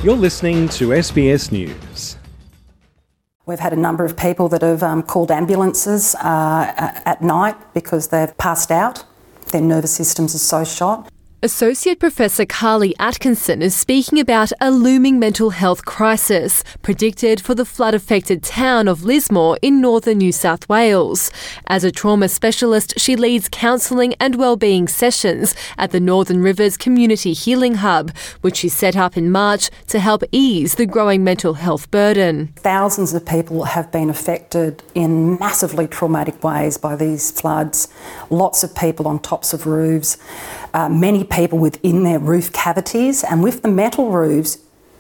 You're listening to SBS News. We've had a number of people that have called ambulances at night because they've passed out. Their nervous systems are so shot. Associate Professor Carly Atkinson is speaking about a looming mental health crisis predicted for the flood-affected town of Lismore in northern New South Wales. As a trauma specialist, she leads counselling and wellbeing sessions at the Northern Rivers Community Healing Hub, which she set up in March to help ease the growing mental health burden. Thousands of people have been affected in massively traumatic ways by these floods. Lots of people on tops of roofs. Many people within their roof cavities, and with the metal roofs,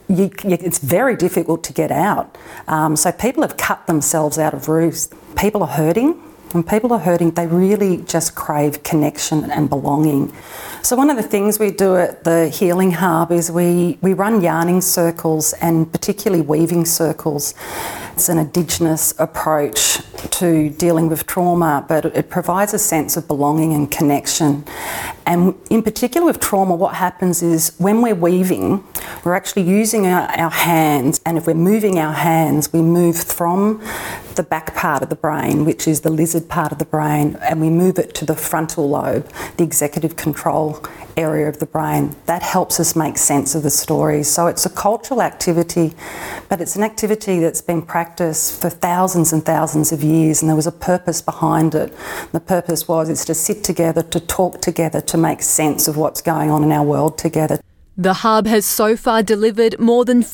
it's very difficult to get out. So people have cut themselves out of roofs. People are hurting. When people are hurting, they really just crave connection and belonging. So one of the things we do at the Healing Hub is we run yarning circles and particularly weaving circles. It's an Indigenous approach to dealing with trauma, but it provides a sense of belonging and connection. And in particular with trauma, what happens is when we're weaving, we're actually using our hands, and if we're moving our hands, we move from the back part of the brain, which is the lizard part of the brain, and we move it to the frontal lobe, the executive control area of the brain. That helps us make sense of the stories. So it's a cultural activity, but it's an activity that's been practiced for thousands and thousands of years, and there was a purpose behind it. The purpose was to sit together, to talk together, to make sense of what's going on in our world together. The Hub has so far delivered more than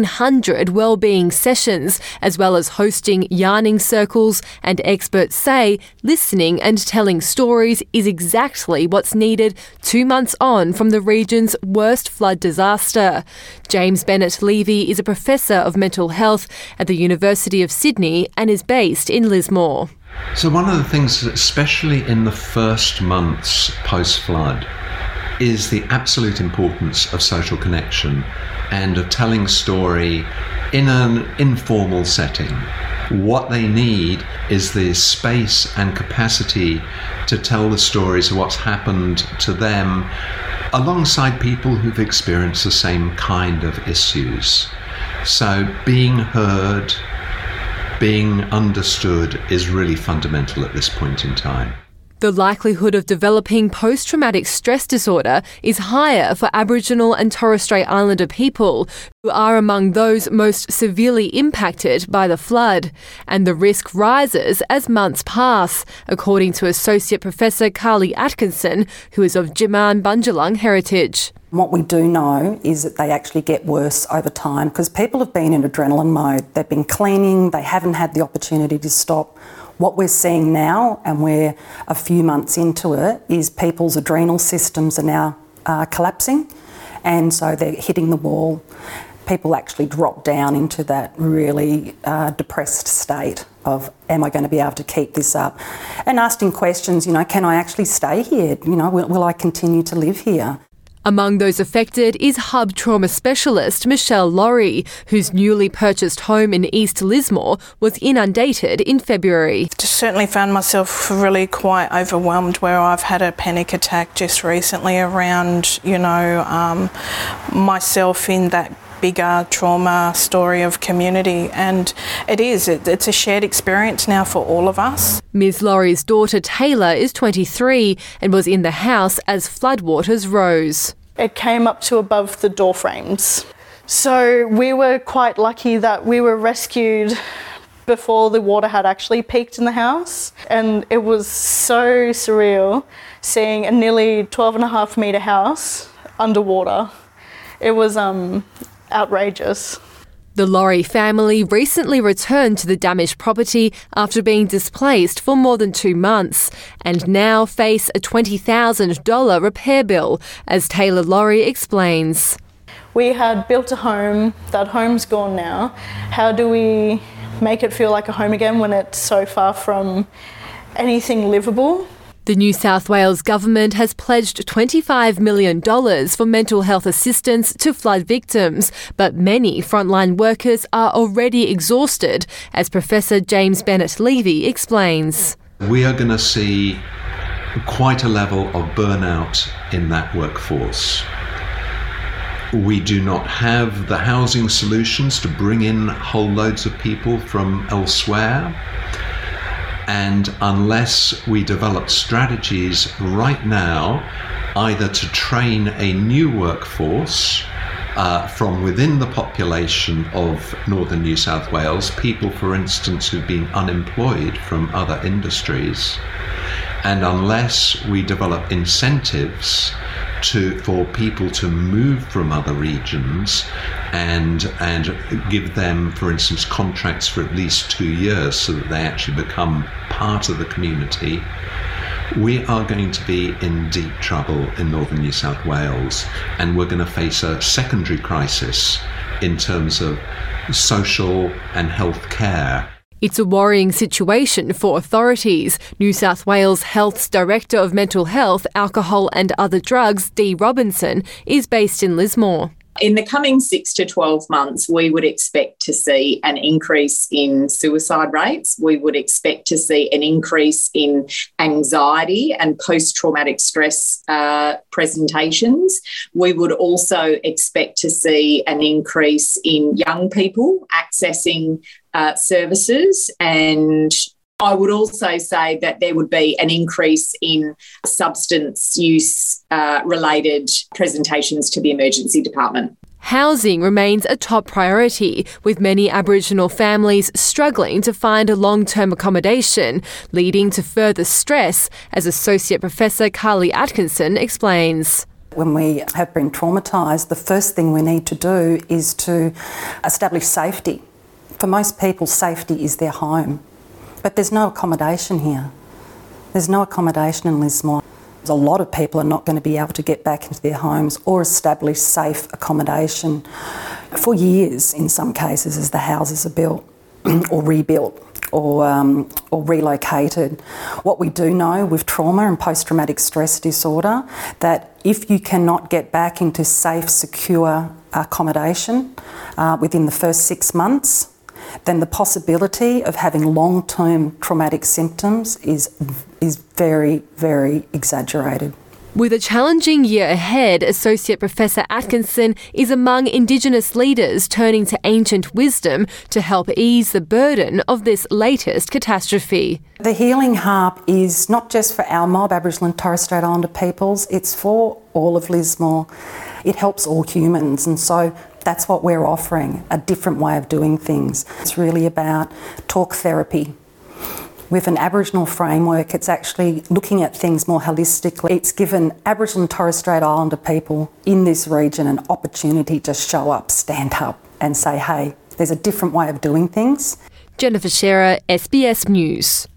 1,400 wellbeing sessions, as well as hosting yarning circles, and experts say listening and telling stories is exactly what's needed 2 months on from the region's worst flood disaster. James Bennett-Levy is a professor of mental health at the University of Sydney and is based in Lismore. So one of the things, especially in the first months post-flood, is the absolute importance of social connection and of telling a story in an informal setting. What they need is the space and capacity to tell the stories of what's happened to them alongside people who've experienced the same kind of issues. So being heard, being understood is really fundamental at this point in time. The likelihood of developing post-traumatic stress disorder is higher for Aboriginal and Torres Strait Islander people, who are among those most severely impacted by the flood. And the risk rises as months pass, according to Associate Professor Carly Atkinson, who is of Jiman Bundjalung heritage. What we do know is that they actually get worse over time because people have been in adrenaline mode. They've been cleaning, they haven't had the opportunity to stop. What we're seeing now, and we're a few months into it, is people's adrenal systems are now collapsing, and so they're hitting the wall. People actually drop down into that really depressed state of, am I going to be able to keep this up? And asking questions, can I actually stay here? Will I continue to live here? Among those affected is Hub trauma specialist Michelle Laurie, whose newly purchased home in East Lismore was inundated in February. Just certainly found myself really quite overwhelmed, where I've had a panic attack just recently around, myself in that bigger trauma story of community, and it's a shared experience now for all of us. Ms Laurie's daughter Taylor is 23 and was in the house as floodwaters rose. It came up to above the door frames. So we were quite lucky that we were rescued before the water had actually peaked in the house, and it was so surreal seeing a nearly 12.5 metre house underwater. It was outrageous. The Laurie family recently returned to the damaged property after being displaced for more than 2 months and now face a $20,000 repair bill, as Taylor Laurie explains. We had built a home. That home's gone now. How do we make it feel like a home again when it's so far from anything livable? The New South Wales government has pledged $25 million for mental health assistance to flood victims, but many frontline workers are already exhausted, as Professor James Bennett-Levy explains. We are going to see quite a level of burnout in that workforce. We do not have the housing solutions to bring in whole loads of people from elsewhere. And unless we develop strategies right now, either to train a new workforce from within the population of northern New South Wales, people, for instance, who've been unemployed from other industries, and unless we develop incentives for people to move from other regions and give them, for instance, contracts for at least 2 years so that they actually become part of the community, we are going to be in deep trouble in northern New South Wales, and we're going to face a secondary crisis in terms of social and health care. It's a worrying situation for authorities. New South Wales Health's Director of Mental Health, Alcohol and Other Drugs, Dee Robinson, is based in Lismore. In the coming 6 to 12 months, we would expect to see an increase in suicide rates. We would expect to see an increase in anxiety and post-traumatic stress presentations. We would also expect to see an increase in young people accessing services, and I would also say that there would be an increase in substance use related presentations to the emergency department. Housing remains a top priority, with many Aboriginal families struggling to find a long-term accommodation, leading to further stress, as Associate Professor Carly Atkinson explains. When we have been traumatised, the first thing we need to do is to establish safety. For most people, safety is their home. But there's no accommodation here. There's no accommodation in Lismore. A lot of people are not going to be able to get back into their homes or establish safe accommodation for years, in some cases, as the houses are built or rebuilt or relocated. What we do know with trauma and post-traumatic stress disorder, that if you cannot get back into safe, secure accommodation within the first 6 months, then the possibility of having long-term traumatic symptoms is very, very exaggerated. With a challenging year ahead, Associate Professor Atkinson is among Indigenous leaders turning to ancient wisdom to help ease the burden of this latest catastrophe. The healing harp is not just for our mob, Aboriginal and Torres Strait Islander peoples, it's for all of Lismore. It helps all humans, and so that's what we're offering, a different way of doing things. It's really about talk therapy. With an Aboriginal framework, it's actually looking at things more holistically. It's given Aboriginal and Torres Strait Islander people in this region an opportunity to show up, stand up and say, hey, there's a different way of doing things. Jennifer Shearer, SBS News.